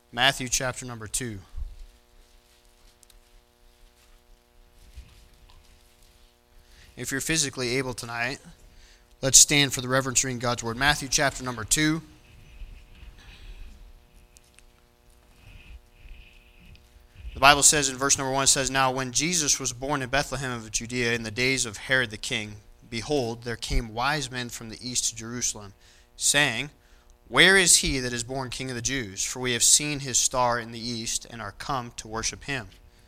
Matthew chapter number 2. If you're physically able tonight, let's stand for the reverence reading God's Word. Matthew chapter number 2. The Bible says in verse number 1, it says, "Now when Jesus was born in Bethlehem of Judea in the days of Herod the king, behold, there came wise men from the east to Jerusalem, saying, Where is he that is born King of the Jews? For we have seen his star in the east, and are come to worship him.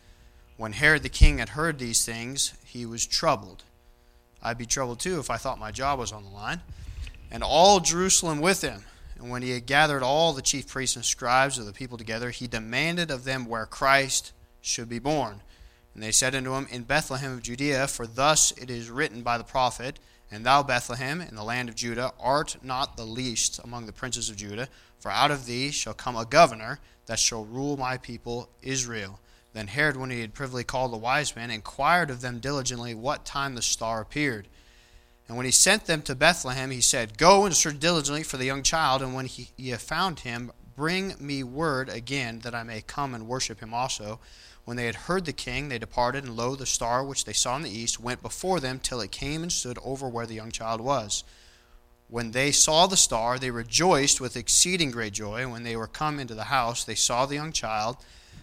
When Herod the king had heard these things, he was troubled. I'd be troubled too if I thought my job was on the line. And all Jerusalem with him. And when he had gathered all the chief priests and scribes of the people together, he demanded of them where Christ should be born. And they said unto him, In Bethlehem of Judea, for thus it is written by the prophet, And thou, Bethlehem, in the land of Judah, art not the least among the princes of Judah, for out of thee shall come a governor that shall rule my people Israel. Then Herod, when he had privily called the wise men, inquired of them diligently what time the star appeared. And when he sent them to Bethlehem, he said, Go and search diligently for the young child, and when ye have found him, bring me word again, that I may come and worship him also. When they had heard the king, they departed, and lo, the star which they saw in the east went before them till it came and stood over where the young child was. When they saw the star, they rejoiced with exceeding great joy. When they were come into the house, they saw the young child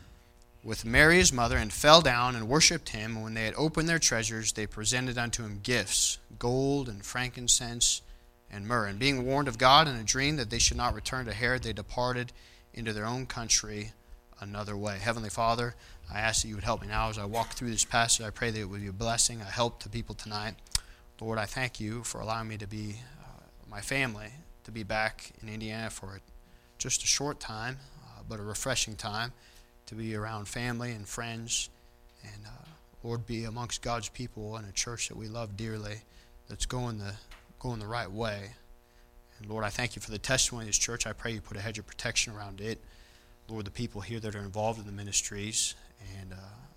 with Mary his mother, and fell down and worshipped him. And when they had opened their treasures, they presented unto him gifts, gold and frankincense and myrrh. And being warned of God in a dream that they should not return to Herod, they departed into their own country another way. Heavenly Father, I ask that you would help me now as I walk through this passage. I pray that it would be a blessing, a help to people tonight. Lord, I thank you for allowing me to be, my family, to be back in Indiana for just a short time, but a refreshing time, to be around family and friends, and Lord, be amongst God's people in a church that we love dearly, that's going the right way. And Lord, I thank you for the testimony of this church. I pray you put a hedge of protection around it. Lord, the people here that are involved in the ministries, and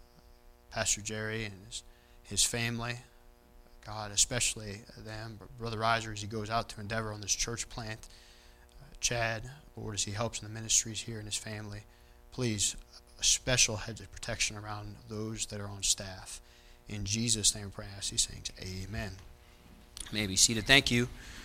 Pastor Jerry and his family, God, especially them, Brother Reiser as he goes out to endeavor on this church plant, Chad, Lord, as he helps in the ministries here and his family, please, a special hedge of protection around those that are on staff. In Jesus' name we pray, I ask these things. Amen. You may be seated. Thank you.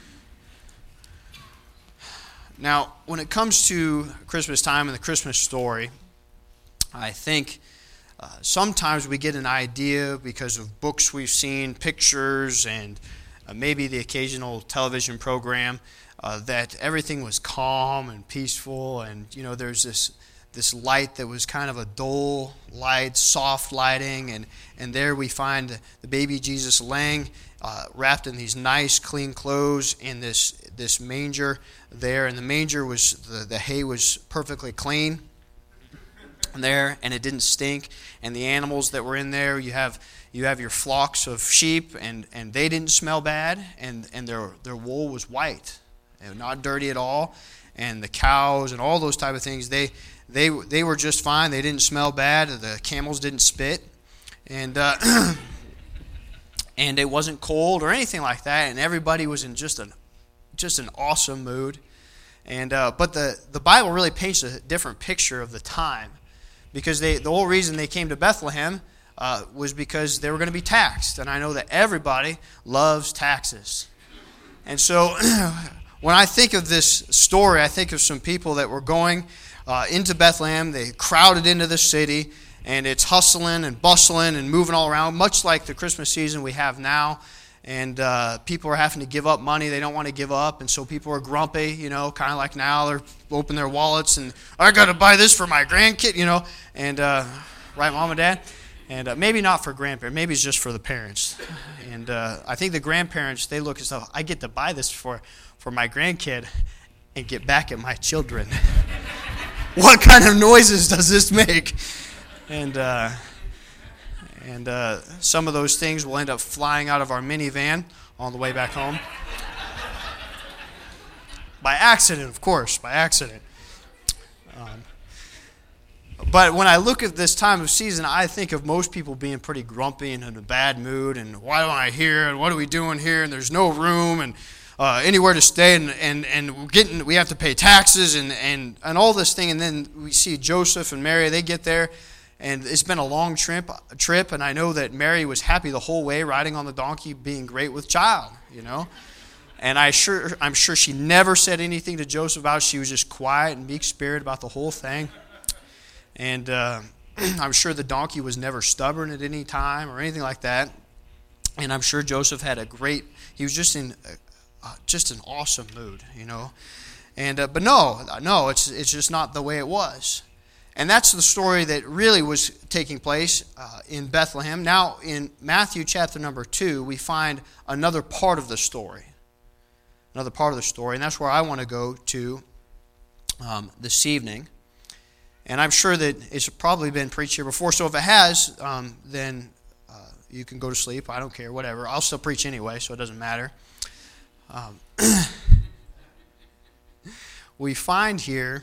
Now, when it comes to Christmas time and the Christmas story, I think sometimes we get an idea because of books we've seen, pictures, and maybe the occasional television program that everything was calm and peaceful, and there's this light that was kind of a dull light, soft lighting, and there we find the baby Jesus laying wrapped in these nice, clean clothes in this manger there, and the manger was the hay was perfectly clean there, and it didn't stink, and the animals that were in there, you have your flocks of sheep, and they didn't smell bad, and their wool was white, and not dirty at all, and the cows and all those type of things, they were just fine. They didn't smell bad. The camels didn't spit, and and it wasn't cold or anything like that. And everybody was in just an awesome mood. And but the Bible really paints a different picture of the time, because the whole reason they came to Bethlehem was because they were going to be taxed. And I know that everybody loves taxes, and so when I think of this story, I think of some people that were going into Bethlehem. They crowded into the city, and it's hustling and bustling and moving all around, much like the Christmas season we have now. And people are having to give up money they don't want to give up, and so people are grumpy, kind of like now. They're open their wallets, and I got to buy this for my grandkid, and right, Mom and Dad? And maybe not for grandparents, maybe it's just for the parents. And I think the grandparents, they look and say, I get to buy this for my grandkid and get back at my children. What kind of noises does this make? And some of those things will end up flying out of our minivan on the way back home. By accident, of course, by accident. But when I look at this time of season, I think of most people being pretty grumpy and in a bad mood, and why am I here, and what are we doing here, and there's no room, and anywhere to stay, and we have to pay taxes and all this thing. And then we see Joseph and Mary. They get there, and it's been a long trip. And I know that Mary was happy the whole way, riding on the donkey, being great with child. And I'm sure she never said anything to Joseph about it. She was just quiet and meek spirit about the whole thing. And I'm sure the donkey was never stubborn at any time or anything like that. And I'm sure Joseph had he was just in just an awesome mood, And but no, it's just not the way it was. And that's the story that really was taking place in Bethlehem. Now, in Matthew chapter number 2, we find another part of the story. And that's where I want to go to this evening. And I'm sure that it's probably been preached here before. So if it has, then you can go to sleep. I don't care, whatever. I'll still preach anyway, so it doesn't matter. We find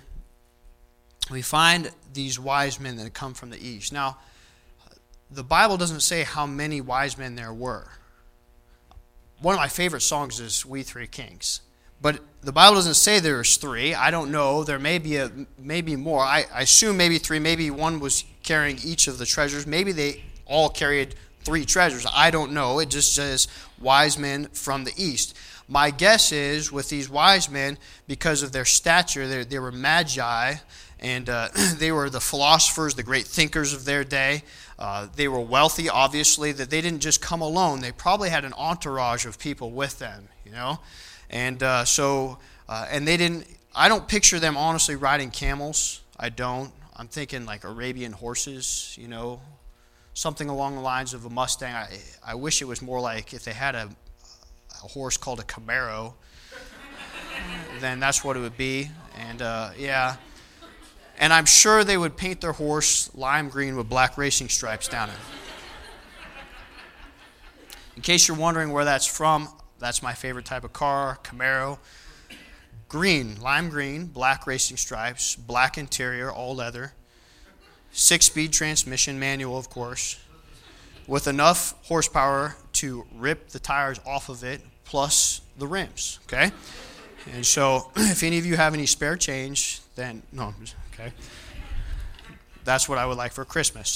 these wise men that come from the east. Now, the Bible doesn't say how many wise men there were. One of my favorite songs is We Three Kings. But the Bible doesn't say there's three. I don't know. There may be more. I assume maybe three. Maybe one was carrying each of the treasures. Maybe they all carried 3 treasures. I don't know. It just says wise men from the east. My guess is with these wise men, because of their stature, they were magi, and they were the philosophers, the great thinkers of their day. They were wealthy, obviously, that they didn't just come alone. They probably had an entourage of people with them, And and they didn't, I don't picture them honestly riding camels. I don't. I'm thinking like Arabian horses, something along the lines of a Mustang. I wish it was more like if they had a horse called a Camaro, then that's what it would be. And yeah. And I'm sure they would paint their horse lime green with black racing stripes down it. In case you're wondering where that's from, that's my favorite type of car, Camaro. Green, lime green, black racing stripes, black interior, all leather. 6-speed transmission, manual of course, with enough horsepower to rip the tires off of it, plus the rims, okay? And so if any of you have any spare change, then, no, okay? That's what I would like for Christmas.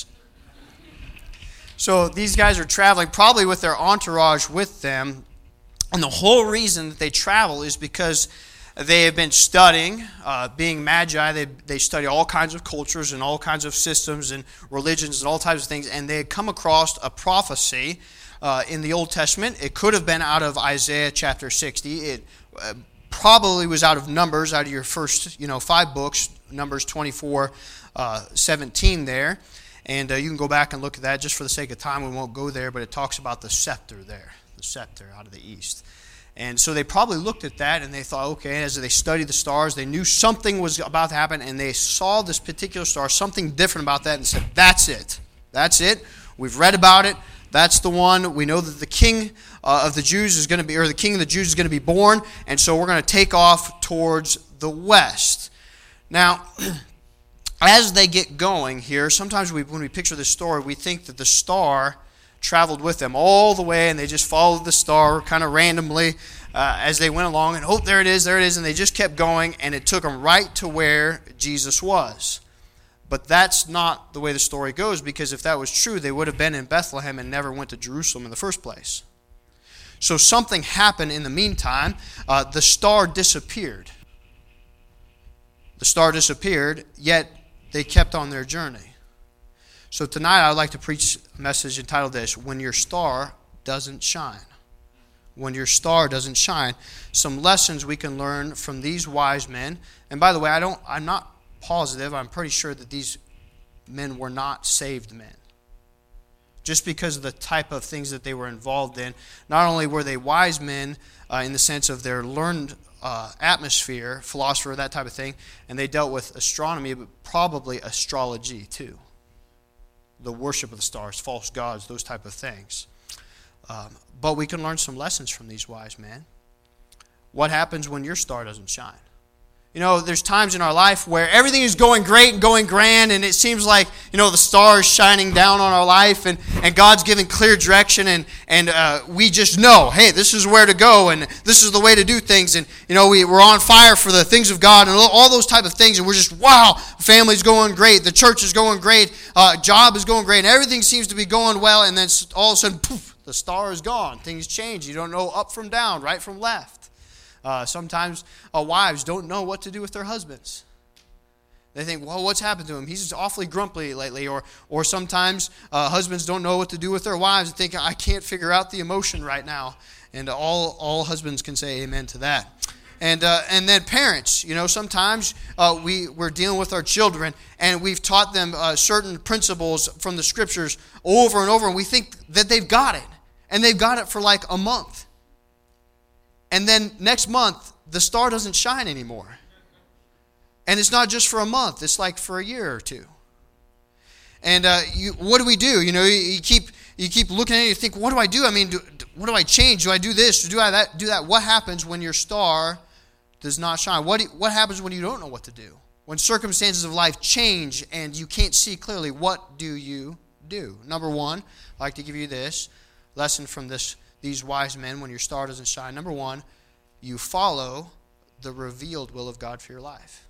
So these guys are traveling probably with their entourage with them. And the whole reason that they travel is because they have been studying, being magi. They study all kinds of cultures and all kinds of systems and religions and all types of things. And they had come across a prophecy in the Old Testament. It could have been out of Isaiah chapter 60. It probably was out of Numbers, out of your first 5 books, Numbers 24, 17 there. And you can go back and look at that. Just for the sake of time, we won't go there. But it talks about the scepter there, the scepter out of the east. And so they probably looked at that and they thought, okay, as they studied the stars, they knew something was about to happen, and they saw this particular star, something different about that, and said, that's it. That's it. We've read about it. That's the one. We know that the king of the Jews is going to be, or the king of the Jews is going to be born, and so we're going to take off towards the west. Now, as they get going here, sometimes when we picture this story, we think that the star traveled with them all the way, and they just followed the star kind of randomly as they went along, and oh, there it is, and they just kept going, and it took them right to where Jesus was. But that's not the way the story goes, because if that was true, they would have been in Bethlehem and never went to Jerusalem in the first place. So something happened in the meantime. The star disappeared. The star disappeared, yet they kept on their journey. So tonight I would like to preach a message entitled this, When Your Star Doesn't Shine. When your star doesn't shine. Some lessons we can learn from these wise men. And by the way, I'm not positive. I'm pretty sure that these men were not saved men. Just because of the type of things that they were involved in. Not only were they wise men in the sense of their learned atmosphere, philosopher, that type of thing, and they dealt with astronomy, but probably astrology too. The worship of the stars, false gods, those type of things. But we can learn some lessons from these wise men. What happens when your star doesn't shine? there's times in our life where everything is going great and going grand, and it seems like, the star is shining down on our life, and God's giving clear direction, and we just know, hey, this is where to go, and this is the way to do things, and, we're on fire for the things of God, and all those type of things, and we're just, wow, family's going great, the church is going great, job is going great, and everything seems to be going well, and then all of a sudden, poof, the star is gone. Things change. You don't know up from down, right from left. Sometimes wives don't know what to do with their husbands. They think, well, what's happened to him? He's awfully grumpy lately. Or sometimes husbands don't know what to do with their wives and think, I can't figure out the emotion right now. And all husbands can say amen to that. And then parents, sometimes we're dealing with our children, and we've taught them certain principles from the Scriptures over and over, and we think that they've got it. And they've got it for like a month. And then next month, the star doesn't shine anymore. And it's not just for a month. It's like for a year or two. And what do we do? You keep looking at it. You think, what do I do? I mean, what do I change? Do I do this? Do I do that? What happens when your star does not shine? What happens when you don't know what to do? When circumstances of life change and you can't see clearly, what do you do? Number one, I'd like to give you this lesson from these wise men when your star doesn't shine. Number one, you follow the revealed will of God for your life.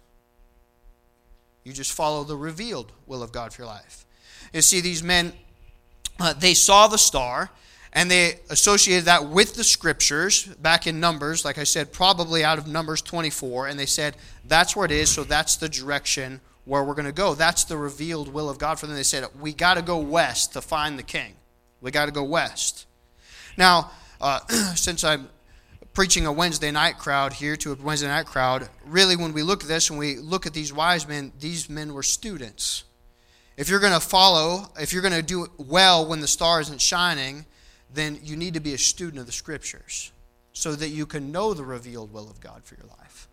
You just follow the revealed will of God for your life. You see, these men, they saw the star, and they associated that with the Scriptures back in Numbers, like I said, probably out of Numbers 24, and they said, that's where it is, so that's the direction where we're going to go. That's the revealed will of God for them. They said, we got to go west to find the king. We got to go west. Now, since I'm preaching a Wednesday night crowd here to a Wednesday night crowd, really when we look at this and we look at these wise men, these men were students. If you're going to do well when the star isn't shining, then you need to be a student of the Scriptures so that you can know the revealed will of God for your life.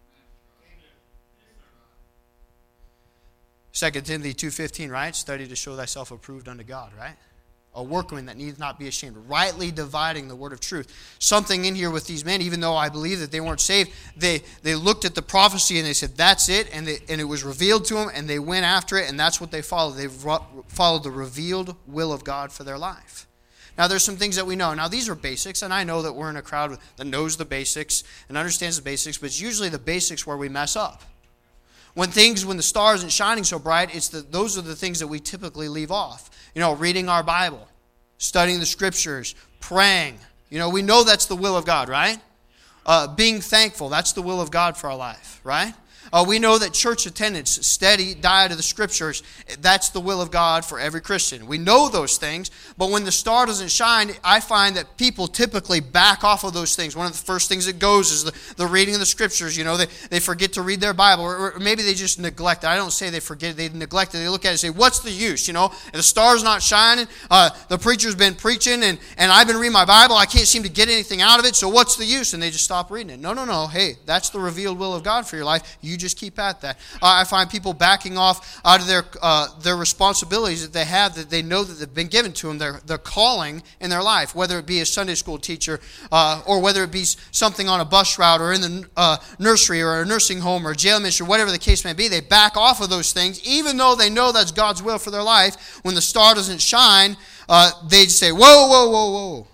2 Timothy 2:15, right? Study to show thyself approved unto God, right? A workman that needs not be ashamed, rightly dividing the word of truth. Something in here with these men, even though I believe that they weren't saved, they looked at the prophecy and they said, that's it, and it was revealed to them, and they went after it, and that's what they followed. They followed the revealed will of God for their life. Now, there's some things that we know. Now, these are basics, and I know that we're in a crowd that knows the basics and understands the basics, but it's usually the basics where we mess up. When the star isn't shining so bright, those are the things that we typically leave off. Reading our Bible, studying the Scriptures, praying. We know that's the will of God, right? Being thankful, that's the will of God for our life, right? We know that church attendance, steady diet of the Scriptures, that's the will of God for every Christian. We know those things, but when the star doesn't shine, I find that people typically back off of those things. One of the first things that goes is the reading of the Scriptures. They forget to read their Bible, or maybe they just neglect it. I don't say they forget it, they neglect it. They look at it and say, what's the use? If the star's not shining, the preacher's been preaching, and I've been reading my Bible, I can't seem to get anything out of it, so what's the use? And they just stop reading it. No. Hey, that's the revealed will of God for your life. You just keep at that. I find people backing off out of their responsibilities that they have, that they know that they've been given to them, their calling in their life, whether it be a Sunday school teacher or whether it be something on a bus route or in the nursery or a nursing home or a jail ministry, whatever the case may be. They back off of those things, even though they know that's God's will for their life. When the star doesn't shine, they say, whoa.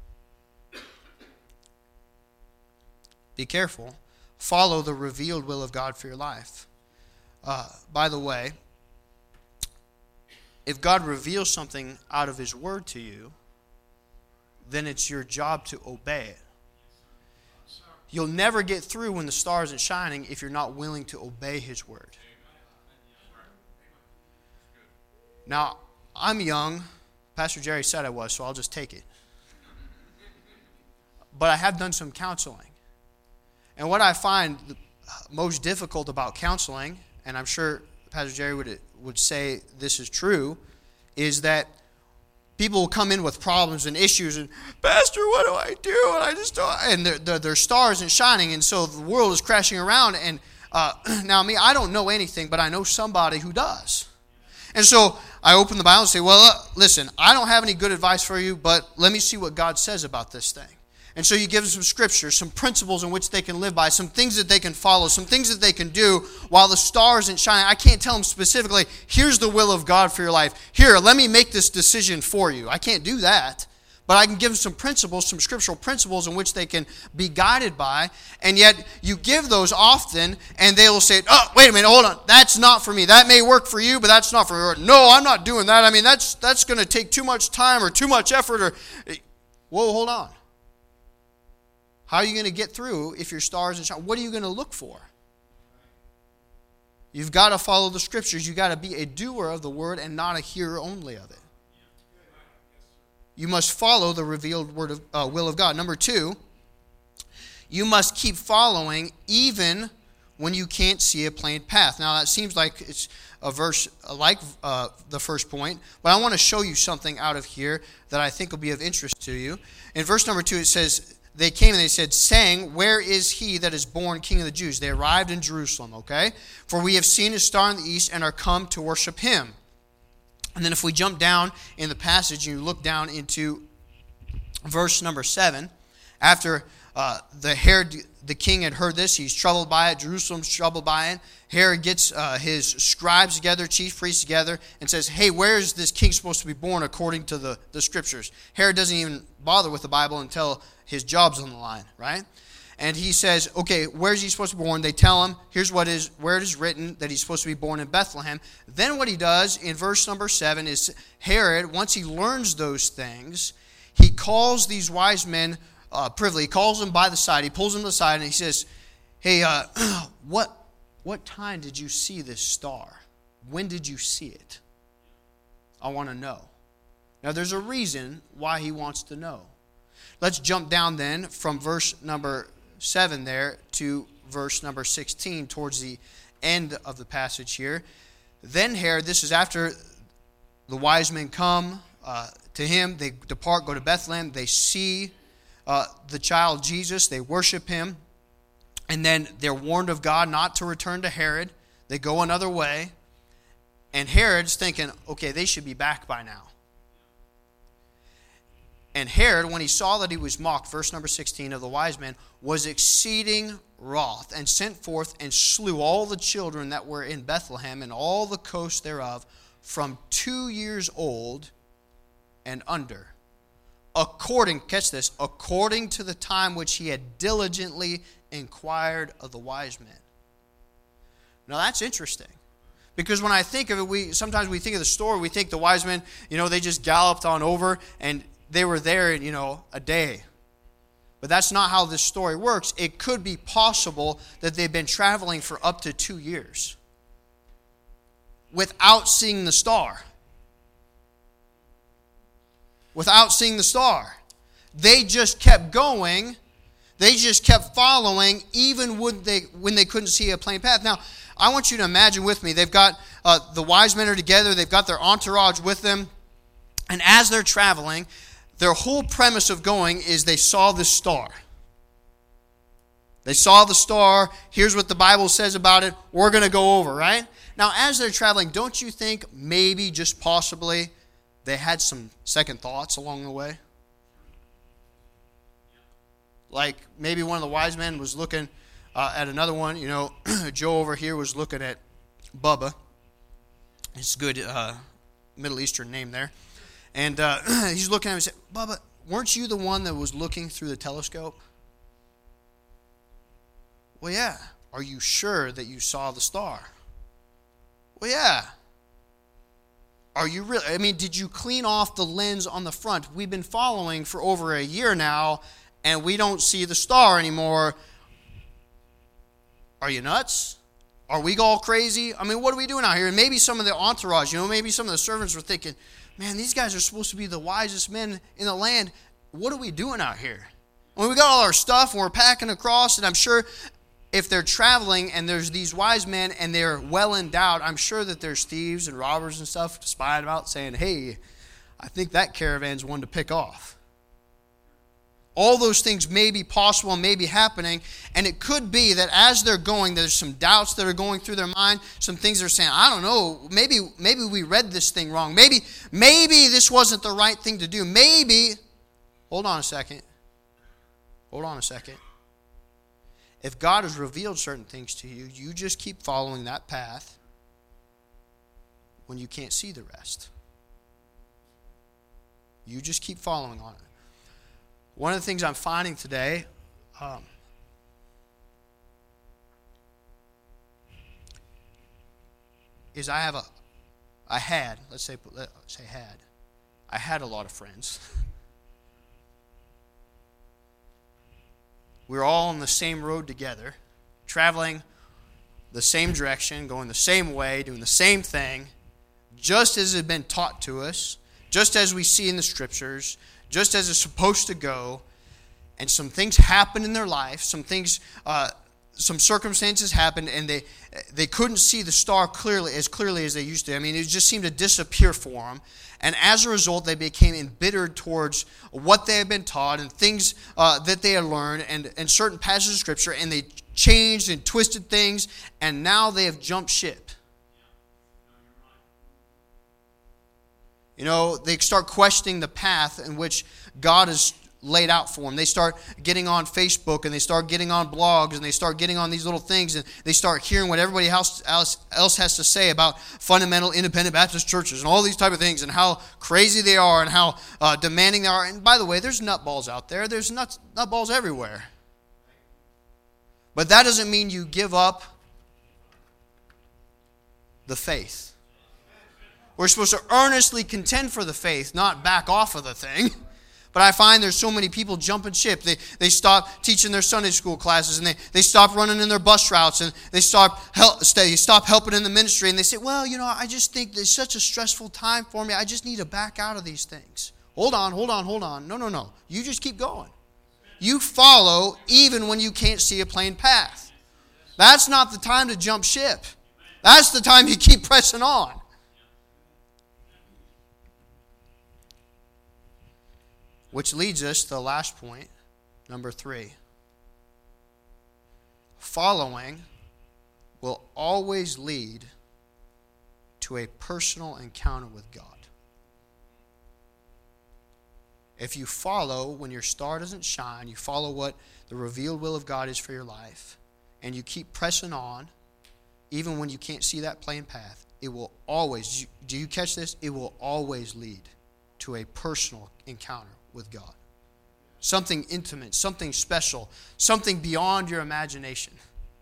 Be careful. Follow the revealed will of God for your life. By the way, if God reveals something out of His Word to you, then it's your job to obey it. You'll never get through when the star isn't shining if you're not willing to obey His Word. Now, I'm young. Pastor Jerry said I was, so I'll just take it. But I have done some counseling. And what I find most difficult about counseling, and I'm sure Pastor Jerry would say this is true, is that people will come in with problems and issues, and Pastor, what do I do? And I just don't. And their star isn't shining, and so the world is crashing around. And now I don't know anything, but I know somebody who does. And so I open the Bible and say, well, listen, I don't have any good advice for you, but let me see what God says about this thing. And so you give them some scripture, some principles in which they can live by, some things that they can follow, some things that they can do while the star isn't shining. I can't tell them specifically, here's the will of God for your life. Here, let me make this decision for you. I can't do that. But I can give them some principles, some scriptural principles in which they can be guided by. And yet you give those often and they will say, oh, wait a minute, hold on. That's not for me. That may work for you, but that's not for me. No, I'm not doing that. I mean, that's going to take too much time or too much effort. Or, whoa, hold on. How are you going to get through if your stars and shine? What are you going to look for? You've got to follow the scriptures. You've got to be a doer of the word and not a hearer only of it. You must follow the revealed will of God. Number 2, you must keep following even when you can't see a plain path. Now, that seems like it's a verse like the first point, but I want to show you something out of here that I think will be of interest to you. In verse number 2, it says, they came and they said, saying, where is he that is born King of the Jews? They arrived in Jerusalem, okay? For we have seen his star in the east and are come to worship him. And then if we jump down in the passage and you look down into verse number 7, after Herod the king had heard this, he's troubled by it, Jerusalem's troubled by it. Herod gets his scribes together, chief priests together, and says, hey, where is this king supposed to be born according to the scriptures? Herod doesn't even bother with the Bible until his job's on the line, right? And he says, okay, where is he supposed to be born? They tell him, here's where it is written that he's supposed to be born in Bethlehem. Then what he does in verse number 7 is Herod, once he learns those things, he calls these wise men privily. He calls them by the side. He pulls them to the side and he says, hey, what time did you see this star? When did you see it? I want to know. Now there's a reason why he wants to know. Let's jump down then from verse number 7 there to verse number 16 towards the end of the passage here. Then Herod, this is after the wise men come to him. They depart, go to Bethlehem. They see the child Jesus. They worship him. And then they're warned of God not to return to Herod. They go another way. And Herod's thinking, okay, they should be back by now. And Herod, when he saw that he was mocked, verse number 16 of the wise men, was exceeding wroth, and sent forth and slew all the children that were in Bethlehem and all the coast thereof from 2 years old and under, according to the time which he had diligently inquired of the wise men. Now that's interesting. Because when I think of it, sometimes we think of the story, we think the wise men, they just galloped on over and they were there in, a day. But that's not how this story works. It could be possible that they've been traveling for up to 2 years without seeing the star. Without seeing the star. They just kept going. They just kept following even when they couldn't see a plain path. Now, I want you to imagine with me, they've got the wise men are together. They've got their entourage with them. And as they're traveling, their whole premise of going is they saw this star. They saw the star. Here's what the Bible says about it. We're going to go over, right? Now, as they're traveling, don't you think maybe, just possibly, they had some second thoughts along the way? Like maybe one of the wise men was looking at another one. Joe over here was looking at Bubba. It's a good Middle Eastern name there. And he's looking at him and said, Bubba, weren't you the one that was looking through the telescope? Well, yeah. Are you sure that you saw the star? Well, yeah. Are you really? Did you clean off the lens on the front? We've been following for over a year now, and we don't see the star anymore. Are you nuts? Are we all crazy? What are we doing out here? And maybe some of the entourage, maybe some of the servants were thinking, man, these guys are supposed to be the wisest men in the land. What are we doing out here? We got all our stuff and we're packing across, and I'm sure if they're traveling and there's these wise men and they're well endowed, I'm sure that there's thieves and robbers and stuff spying about saying, hey, I think that caravan's one to pick off. All those things may be possible and may be happening, and it could be that as they're going, there's some doubts that are going through their mind, some things they're saying, I don't know, maybe we read this thing wrong. Maybe this wasn't the right thing to do. Maybe, hold on a second, Hold on a second. If God has revealed certain things to you, you just keep following that path when you can't see the rest. You just keep following on it. One of the things I'm finding today is I had a lot of friends. We were all on the same road together, traveling the same direction, going the same way, doing the same thing, just as it had been taught to us, just as we see in the Scriptures, just as it's supposed to go. And some things happened in their life, some circumstances happened, and they couldn't see the star clearly as they used to. I mean, it just seemed to disappear for them. And as a result, they became embittered towards what they had been taught and things that they had learned and certain passages of Scripture, and they changed and twisted things, and now they have jumped ship. You know, they start questioning the path in which God has laid out for them. They start getting on Facebook, and they start getting on blogs, and they start getting on these little things, and they start hearing what everybody else has to say about fundamental independent Baptist churches and all these type of things, and how crazy they are and how demanding they are. And by the way, there's nutballs out there. There's nutballs everywhere. But that doesn't mean you give up the faith. We're supposed to earnestly contend for the faith, not back off of the thing. But I find there's so many people jumping ship. They stop teaching their Sunday school classes, and they stop running in their bus routes, and they stop helping in the ministry, and they say, well, you know, I just think there's such a stressful time for me. I just need to back out of these things. Hold on. No. You just keep going. You follow even when you can't see a plain path. That's not the time to jump ship. That's the time you keep pressing on. Which leads us to the last point, number 3. Following will always lead to a personal encounter with God. If you follow when your star doesn't shine, you follow what the revealed will of God is for your life, and you keep pressing on, even when you can't see that plain path, it will always, do you catch this? It will always lead to a personal encounter with God. Something intimate, something special, something beyond your imagination.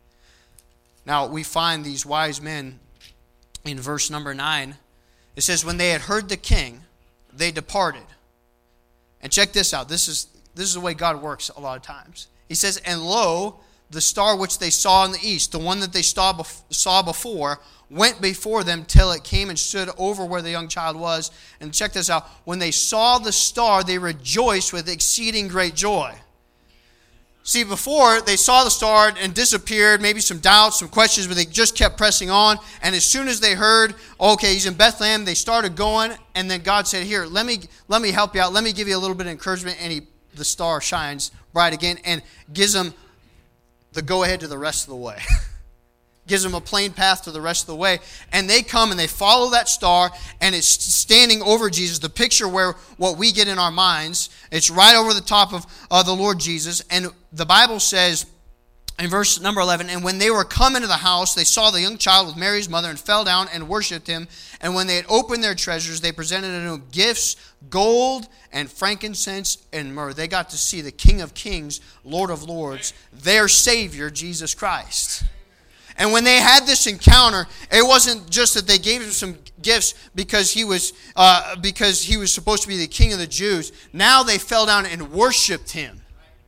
Now, we find these wise men in verse number 9. It says, when they had heard the king, they departed. And check this out. This is the way God works a lot of times. He says, and lo, the star which they saw in the east, the one that they saw before, went before them till it came and stood over where the young child was. And check this out. When they saw the star, they rejoiced with exceeding great joy. See, before, they saw the star and disappeared, maybe some doubts, some questions, but they just kept pressing on. And as soon as they heard, okay, he's in Bethlehem, they started going. And then God said, here, let me help you out. Let me give you a little bit of encouragement. And the star shines bright again and gives them the go-ahead to the rest of the way. Gives them a plain path to the rest of the way. And they come and they follow that star, and it's standing over Jesus. The picture where what we get in our minds, it's right over the top of the Lord Jesus. And the Bible says in verse number 11, and when they were come into the house, they saw the young child with Mary his mother and fell down and worshipped him. And when they had opened their treasures, they presented unto him gifts, gold and frankincense and myrrh. They got to see the King of Kings, Lord of Lords, their Savior, Jesus Christ. And when they had this encounter, it wasn't just that they gave him some gifts because he was supposed to be the King of the Jews. Now they fell down and worshipped him.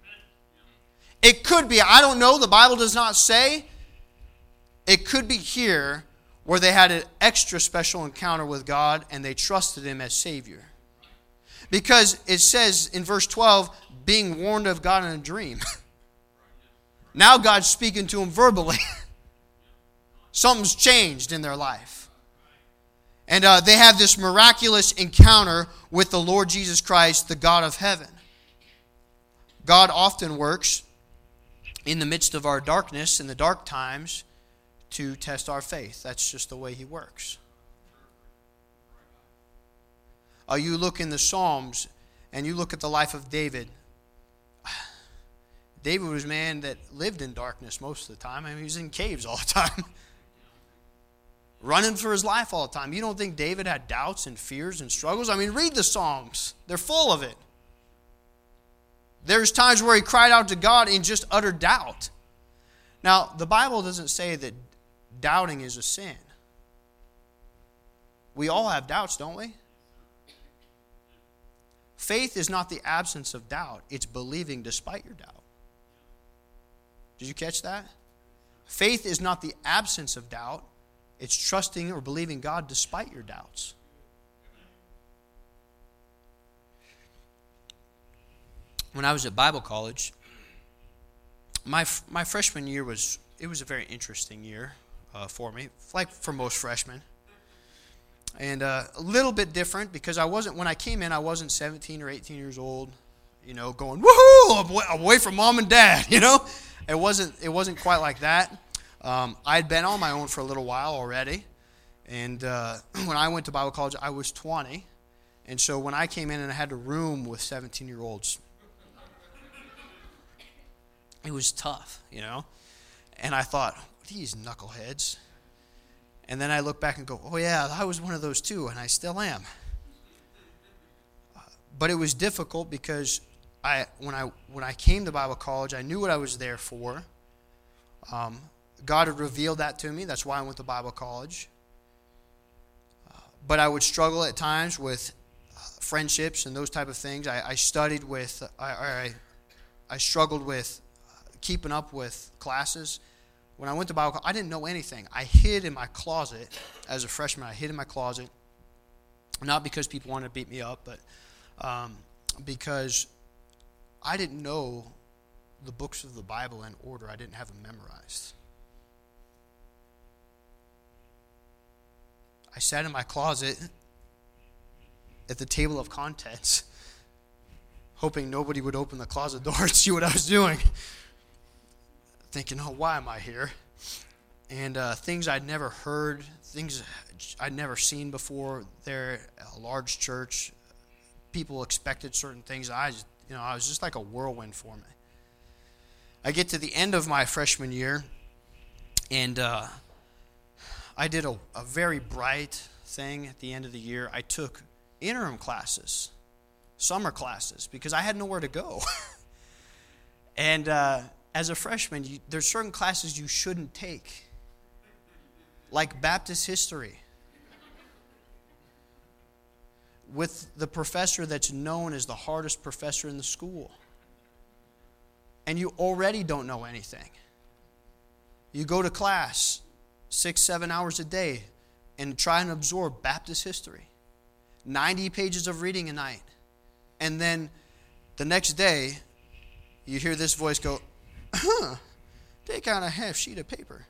It could be, I don't know, the Bible does not say. It could be here where they had an extra special encounter with God and they trusted him as Savior. Because it says in verse 12, being warned of God in a dream. Now God's speaking to them verbally. Something's changed in their life. And they have this miraculous encounter with the Lord Jesus Christ, the God of heaven. God often works in the midst of our darkness, in the dark times, to test our faith. That's just the way he works. You look in the Psalms and you look at the life of David. David was a man that lived in darkness most of the time. I mean, he was in caves all the time. Running for his life all the time. You don't think David had doubts and fears and struggles? I mean, read the Psalms. They're full of it. There's times where he cried out to God in just utter doubt. Now, the Bible doesn't say that doubting is a sin. We all have doubts, don't we? Faith is not the absence of doubt. It's believing despite your doubt. Did you catch that? Faith is not the absence of doubt. It's trusting or believing God despite your doubts. When I was at Bible college, my freshman year was a very interesting year for me, like for most freshmen. And a little bit different because when I came in, I wasn't 17 or 18 years old, going, woohoo, I'm away from mom and dad, It wasn't quite like that. I'd been on my own for a little while already. And when I went to Bible college, I was 20. And so when I came in and I had a room with 17-year-olds, it was tough, And I thought, these knuckleheads. And then I look back and go, oh yeah, I was one of those too, and I still am. But it was difficult because when I came to Bible college, I knew what I was there for. God had revealed that to me. That's why I went to Bible college. But I would struggle at times with friendships and those type of things. I struggled with keeping up with classes. When I went to Bible college, I didn't know anything. I hid in my closet as a freshman. I hid in my closet, not because people wanted to beat me up, but because I didn't know the books of the Bible in order. I didn't have them memorized. I sat in my closet at the table of contents, hoping nobody would open the closet door and see what I was doing. Thinking, oh, why am I here? And things I'd never heard, things I'd never seen before. There, a large church, people expected certain things. I was just like a whirlwind for me. I get to the end of my freshman year, and I did a very bright thing at the end of the year. I took interim classes, summer classes, because I had nowhere to go. And as a freshman, there's certain classes you shouldn't take, like Baptist history, with the professor that's known as the hardest professor in the school. And you already don't know anything. You go to class 6-7 hours a day and try and absorb Baptist history. 90 pages of reading a night. And then the next day, you hear this voice go, take out a half sheet of paper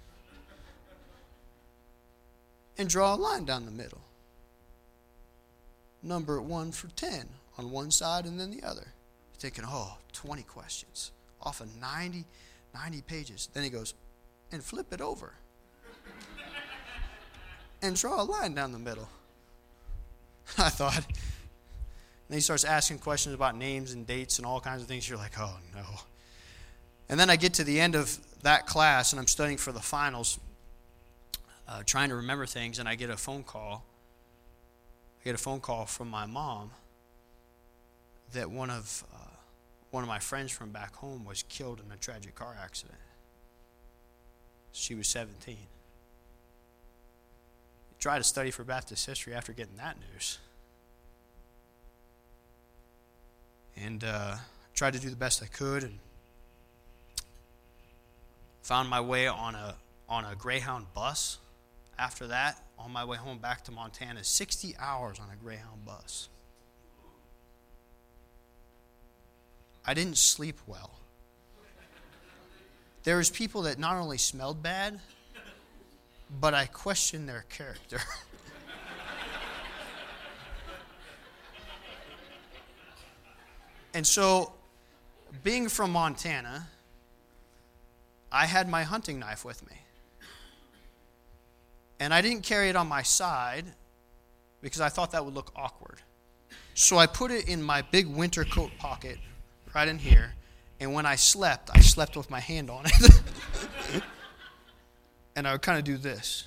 and draw a line down the middle. Number it 1 for 10 on one side and then the other. You're thinking, 20 questions off of 90 pages. Then he goes, and flip it over and draw a line down the middle. I thought. Then he starts asking questions about names and dates and all kinds of things. You're like, oh no. And then I get to the end of that class and I'm studying for the finals, trying to remember things, and I get a phone call. I get a phone call from my mom that one of my friends from back home was killed in a tragic car accident. She was 17. Tried to study for Baptist history after getting that news. And tried to do the best I could, and found my way on a Greyhound bus. After that, on my way home back to Montana, 60 hours on a Greyhound bus. I didn't sleep well. There was people that not only smelled bad, but I questioned their character. And so, being from Montana, I had my hunting knife with me. And I didn't carry it on my side because I thought that would look awkward. So I put it in my big winter coat pocket right in here, And when I slept with my hand on it. And I would kind of do this.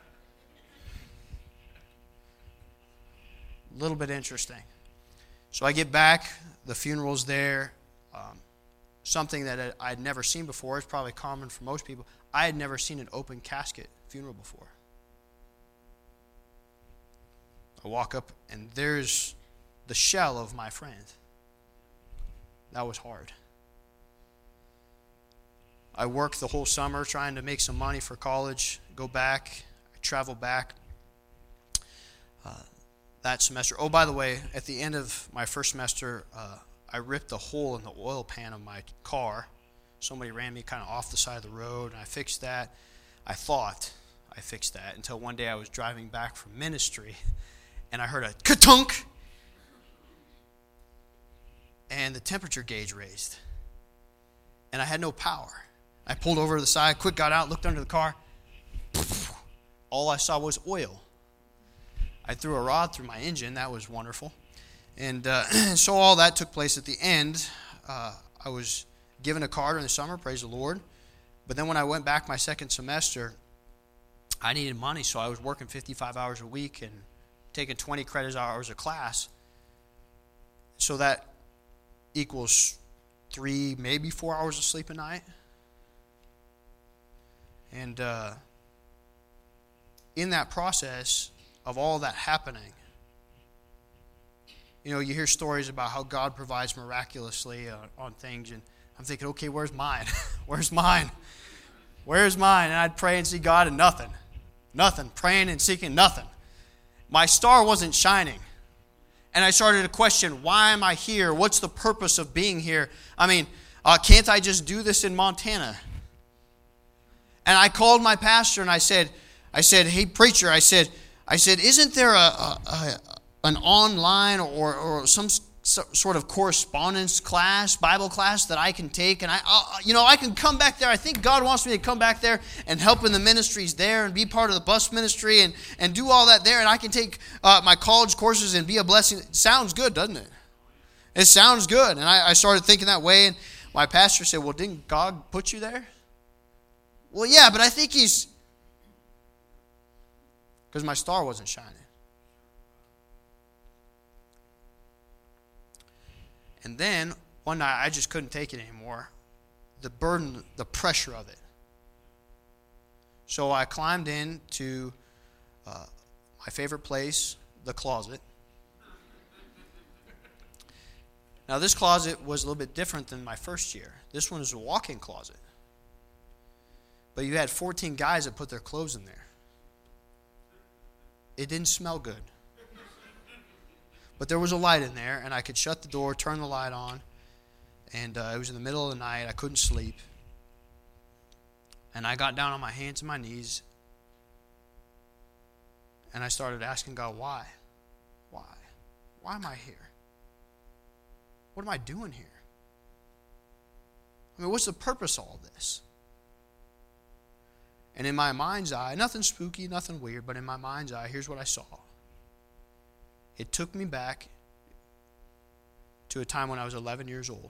A little bit interesting. So I get back, the funeral's there. Something that I had never seen before. It's probably common for most people. I had never seen an open casket funeral before. I walk up, and there's the shell of my friend. That was hard. I worked the whole summer trying to make some money for college, go back, I travel back that semester. Oh, by the way, at the end of my first semester, I ripped a hole in the oil pan of my car. Somebody ran me kind of off the side of the road, and I fixed that. I thought I fixed that until one day I was driving back from ministry, and I heard a ka-tunk, and the temperature gauge raised, and I had no power. I pulled over to the side, quick got out, looked under the car. All I saw was oil. I threw a rod through my engine. That was wonderful. And so all that took place at the end. I was given a car during the summer, praise the Lord. But then when I went back my second semester, I needed money, so I was working 55 hours a week and taking 20 credit hours of class. So that equals 3, maybe 4 hours of sleep a night. And in that process of all that happening, you know, you hear stories about how God provides miraculously on things, and I'm thinking, okay, where's mine? Where's mine? Where's mine? And I'd pray and see God, and nothing. Nothing. Praying and seeking, nothing. My star wasn't shining. And I started to question, why am I here? What's the purpose of being here? I mean, can't I just do this in Montana? And I called my pastor and I said, hey, preacher, I said, isn't there an online or some sort of correspondence class, Bible class that I can take? And I can come back there. I think God wants me to come back there and help in the ministries there and be part of the bus ministry and do all that there. And I can take my college courses and be a blessing. It sounds good, doesn't it? It sounds good. And I started thinking that way. And my pastor said, well, didn't God put you there? Well, yeah, but I think he's... Because my star wasn't shining. And then, one night, I just couldn't take it anymore. The burden, the pressure of it. So I climbed into my favorite place, the closet. Now, this closet was a little bit different than my first year. This one is a walk-in closet. But you had 14 guys that put their clothes in there. It didn't smell good. But there was a light in there, and I could shut the door, turn the light on, and it was in the middle of the night. I couldn't sleep. And I got down on my hands and my knees, and I started asking God, why? Why? Why am I here? What am I doing here? I mean, what's the purpose of all this? And in my mind's eye, nothing spooky, nothing weird, but in my mind's eye, here's what I saw. It took me back to a time when I was 11 years old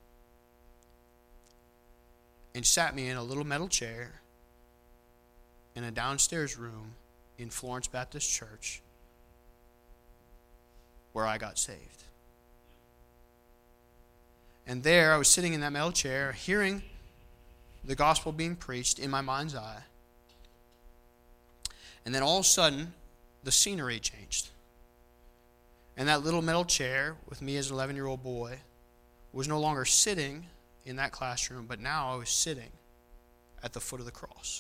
and sat me in a little metal chair in a downstairs room in Florence Baptist Church where I got saved. And there I was sitting in that metal chair hearing the gospel being preached in my mind's eye. And then all of a sudden, the scenery changed. And that little metal chair with me as an 11-year-old boy was no longer sitting in that classroom, but now I was sitting at the foot of the cross.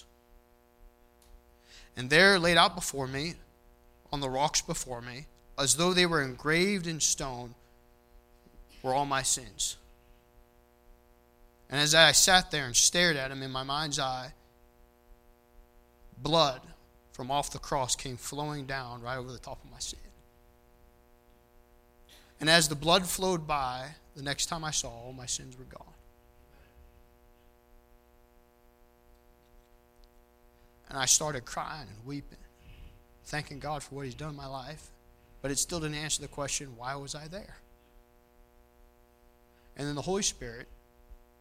And there, laid out before me, on the rocks before me, as though they were engraved in stone, were all my sins. And as I sat there and stared at him in my mind's eye, blood from off the cross came flowing down right over the top of my sin. And as the blood flowed by, the next time I saw, all my sins were gone. And I started crying and weeping, thanking God for what he's done in my life. But it still didn't answer the question, why was I there? And then the Holy Spirit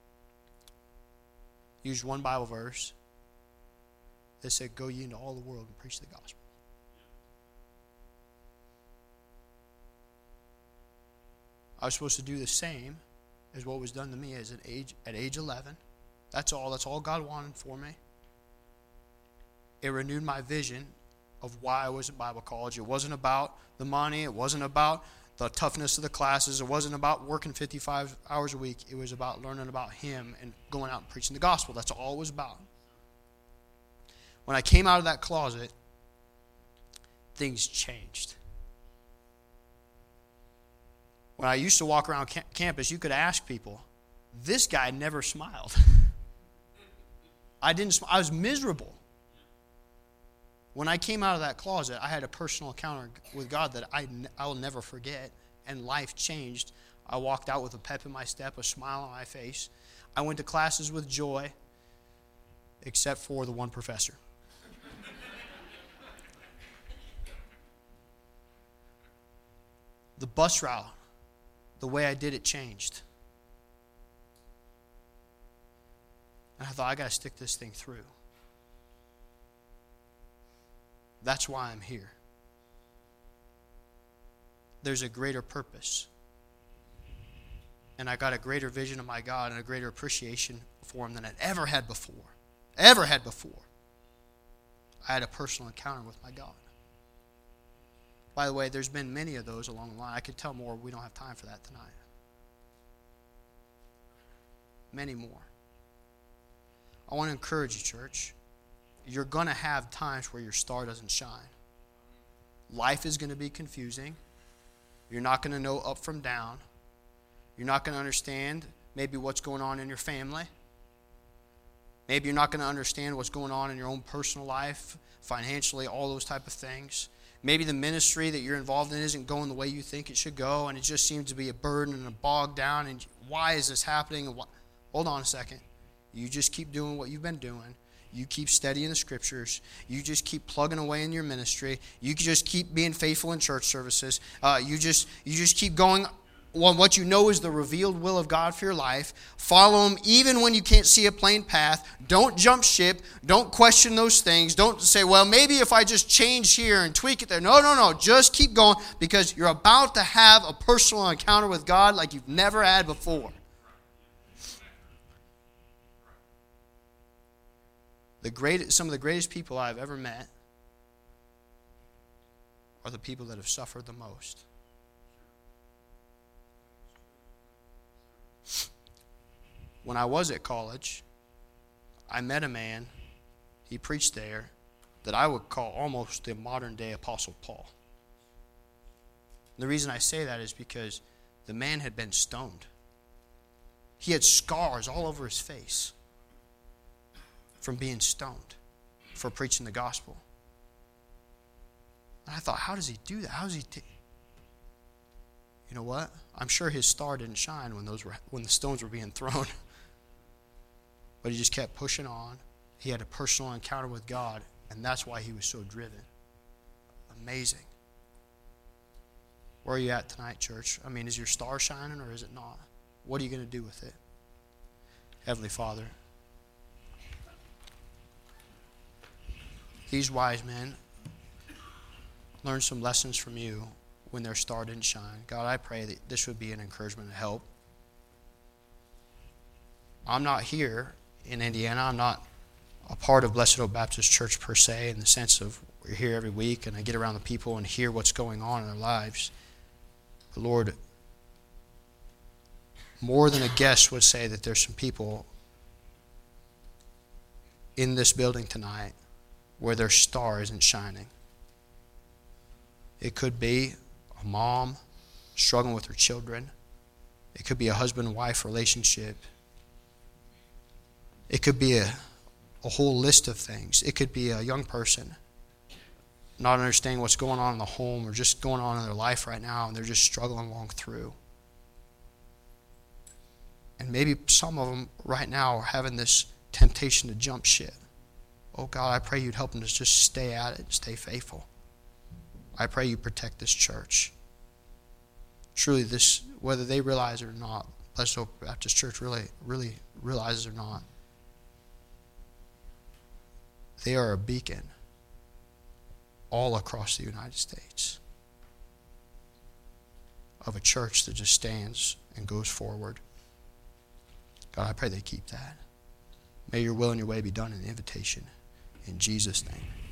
used one Bible verse that said, go ye into all the world and preach the gospel. I was supposed to do the same as what was done to me at age 11. That's all God wanted for me. It renewed my vision of why I was at Bible college. It wasn't about the money. It wasn't about the toughness of the classes. It wasn't about working 55 hours a week. It was about learning about Him and going out and preaching the gospel. That's all it was about. When I came out of that closet, things changed. When I used to walk around campus, you could ask people, this guy never smiled. I was miserable. When I came out of that closet, I had a personal encounter with God that I will never forget, and life changed. I walked out with a pep in my step, a smile on my face. I went to classes with joy, except for the one professor. The bus route, the way I did it changed. And I thought, I got to stick this thing through. That's why I'm here. There's a greater purpose. And I got a greater vision of my God and a greater appreciation for Him than I'd ever had before. Ever had before. I had a personal encounter with my God. By the way, there's been many of those along the line. I could tell more. We don't have time for that tonight. Many more. I want to encourage you, church. You're going to have times where your star doesn't shine. Life is going to be confusing. You're not going to know up from down. You're not going to understand maybe what's going on in your family. Maybe you're not going to understand what's going on in your own personal life, financially, all those type of things. Maybe the ministry that you're involved in isn't going the way you think it should go, and it just seems to be a burden and a bog down, and why is this happening? Hold on a second. You just keep doing what you've been doing. You keep studying the scriptures. You just keep plugging away in your ministry. You just keep being faithful in church services. You just keep going on what you know is the revealed will of God for your life. Follow Him even when you can't see a plain path. Don't jump ship. Don't question those things. Don't say, well, maybe if I just change here and tweak it there. No. Just keep going, because you're about to have a personal encounter with God like you've never had before. Some of the greatest people I've ever met are the people that have suffered the most. When I was at college, I met a man, he preached there, that I would call almost the modern-day Apostle Paul. The reason I say that is because the man had been stoned. He had scars all over his face from being stoned for preaching the gospel. And I thought, how does he do that? How does he You know what? I'm sure his star didn't shine when the stones were being thrown. But he just kept pushing on. He had a personal encounter with God, and that's why he was so driven. Amazing. Where are you at tonight, church? I mean, is your star shining or is it not? What are you going to do with it? Heavenly Father, these wise men learned some lessons from you when their star didn't shine. God, I pray that this would be an encouragement and help. I'm not here in Indiana. I'm not a part of Blessed Hope Baptist Church per se, in the sense of we're here every week and I get around the people and hear what's going on in their lives. But Lord, more than a guest would say that there's some people in this building tonight where their star isn't shining. It could be a mom struggling with her children. It could be a husband-wife relationship. It could be a whole list of things. It could be a young person not understanding what's going on in the home or just going on in their life right now, and they're just struggling along through. And maybe some of them right now are having this temptation to jump ship. Oh God, I pray you'd help them to just stay at it, stay faithful. I pray you protect this church. Truly, this, whether they realize it or not, Blessed Hope Baptist Church really realizes or not, they are a beacon all across the United States of a church that just stands and goes forward. God, I pray they keep that. May your will and your way be done in the invitation. In Jesus' name.